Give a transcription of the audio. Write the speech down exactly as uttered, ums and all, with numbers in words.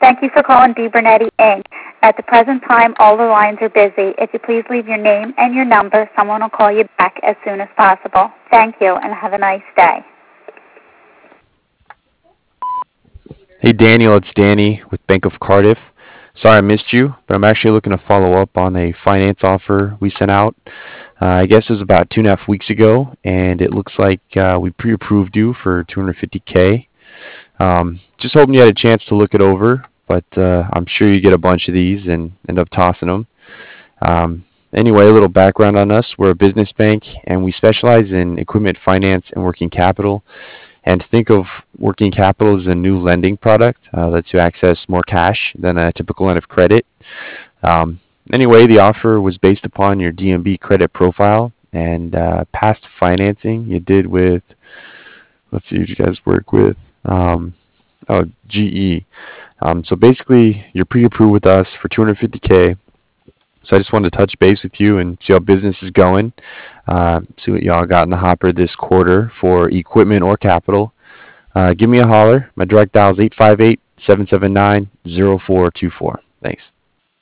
Thank you for calling DiBernetti, Incorporated. At the present time, all the lines are busy. If you please leave your name and your number, someone will call you back as soon as possible. Thank you, and have a nice day. Hey Daniel, it's Danny with Bank of Cardiff. Sorry I missed you, but I'm actually looking to follow up on a finance offer we sent out. Uh, I guess it was about two and a half weeks ago, and it looks like uh, we pre-approved you for two hundred fifty K. Um, just hoping you had a chance to look it over, but uh, I'm sure you get a bunch of these and end up tossing them. Um, anyway, a little background on us. We're a business bank, and we specialize in equipment finance and working capital. And think of working capital as a new lending product uh, that lets you access more cash than a typical line of credit. Um, anyway, the offer was based upon your D M B credit profile and uh, past financing you did with, let's see, who you guys work with? Um, oh, G E. Um, so basically, you're pre-approved with us for two hundred fifty K. So I just wanted to touch base with you and see how business is going. Uh, see what y'all got in the hopper this quarter for equipment or capital. Uh, give me a holler. My direct dial is eight five eight, seven seven nine, zero four two four. Thanks.